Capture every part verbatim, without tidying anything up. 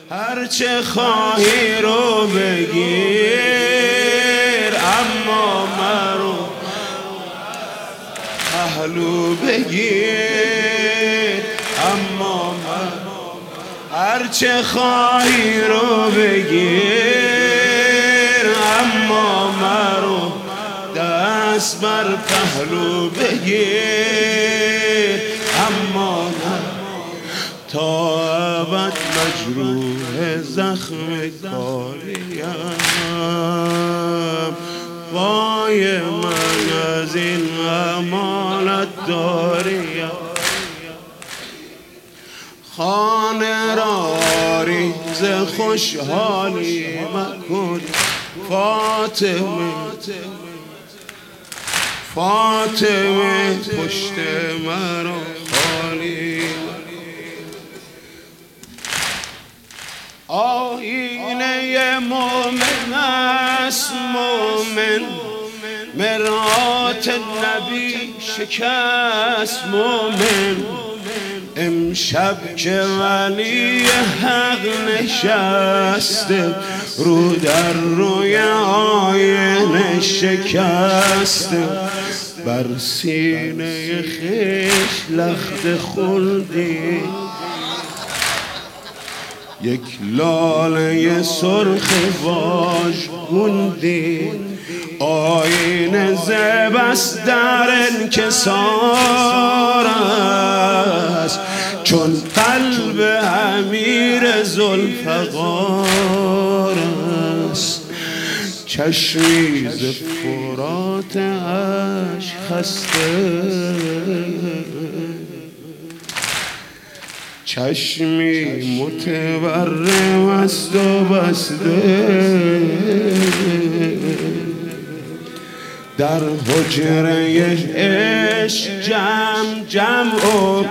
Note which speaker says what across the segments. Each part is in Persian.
Speaker 1: هرچه خواهی رو بگیر، اما مرو پهلو بگیر، اما مرو هرچه خواهی رو بگیر، اما مرو دست بر پهلو بگیر، اما مرو تا ابد مجروح زخم کاریم. وای من از این امانت داریم، خانه را ریز خوشحالی مکن فاطمه، فاطمه پشت مرا خالی. آینه مومن است مومن، مرآت نبی شکست مومن. امشب که ولی حق نشسته، رو در روی آینه شکسته، بر سینه خویش لخت خلدی یک لاله سرخ واژگوندی. آینه زبست در انکسار است، چون قلب امیر ذوالفقار است. چشمی ز فرات اشک خسته، چشمی متورم است و بسته، در حجره عشق جمع جمع و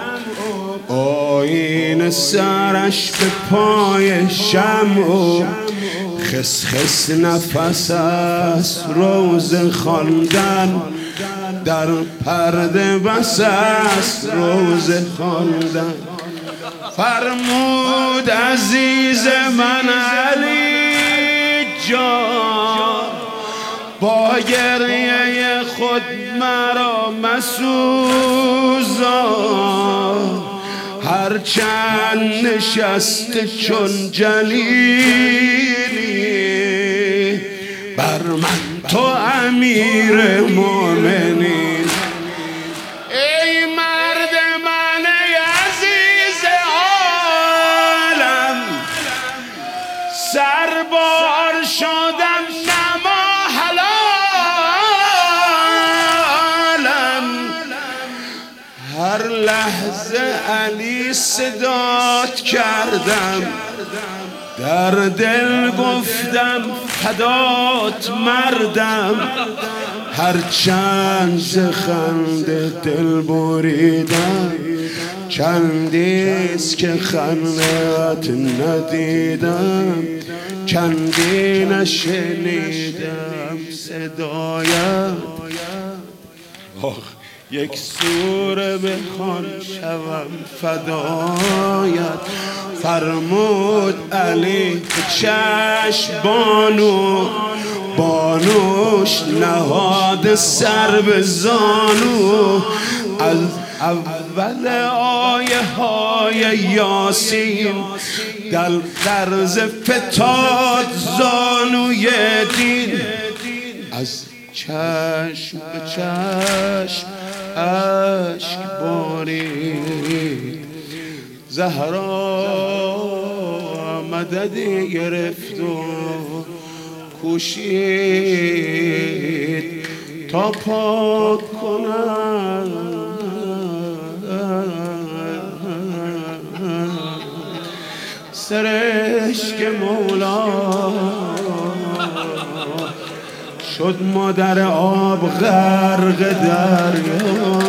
Speaker 1: آینه سرش به پای شمع و خس خس نفس است روز خواندن، در پرده بس است روز خواندن. فرمود عزیز من علی جان، با گریه خود مرا مسوزان. هرچند نشسته چون جلیلی، بر من تو امیر مومنی. ای مرد من ای عزیز عالم، سربار شدم نما حلالم. هر لحظه علی صدات کردم، در دل گفتم فدات مردم. هرچند ز خنده دل بریدم، چندیست که خنده‌ات ندیدم، چندی نشنیدم صدایت. یک سوره بخوان شوم فدایت. فرمود علی چشم بانو، بانوش نهاد سر به زانو. از اول آیه های یاسین دل درز فتاد زانوی دین. از چشم به چشم اشک بارید، زهرا مددی گرفت و کوشید تا پاک کنم سرشک مولا. شد مادر آب غرق دریا.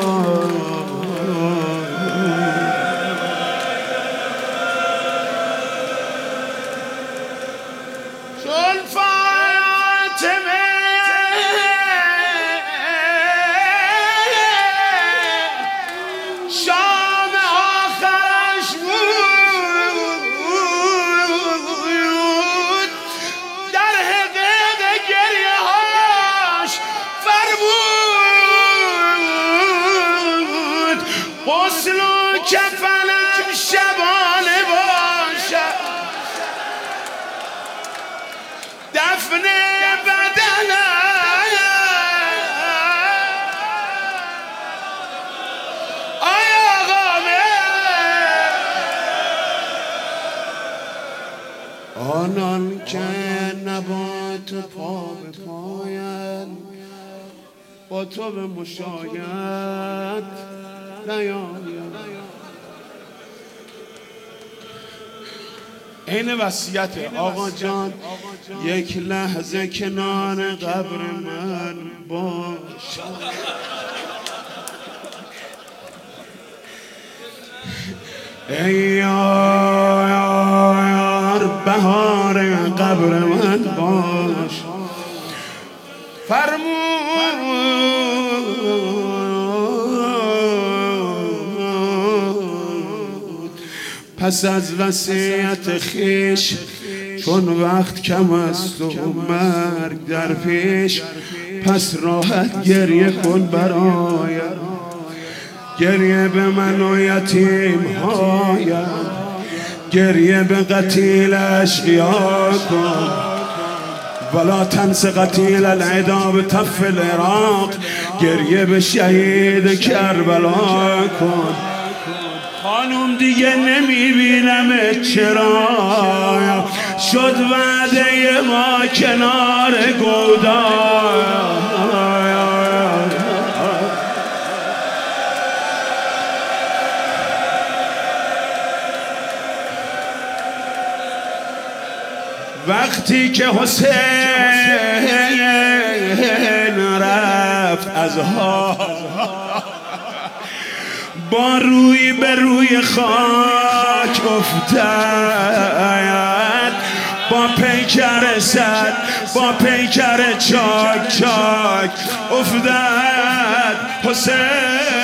Speaker 1: چون فاطمه شام آخرش بود، آنان که نبات پا به پایند با تو به مشاید نیاید. این وصیت آقا جان، یک لحظه کنار قبر من باش. ای یار بهار قبر من باش. فرمود پس از وصیت خیش، چون وقت کم است و مرگ در پیش، پس راحت گریه کن برایم، گریه به من و یتیم هایم، گریه به قتیل اشقیا کن، ولا تنس قتیل العدا به تف العراق، گریه به شهید کربلا کن. خانوم دیگه نمیبینم چرا، شد وعده ما کنار گودا. وقتی که حسین رفت از ها، با روی به روی خاک افتاد، با پیکر سد با پیکر چاک چاک افتاد حسین.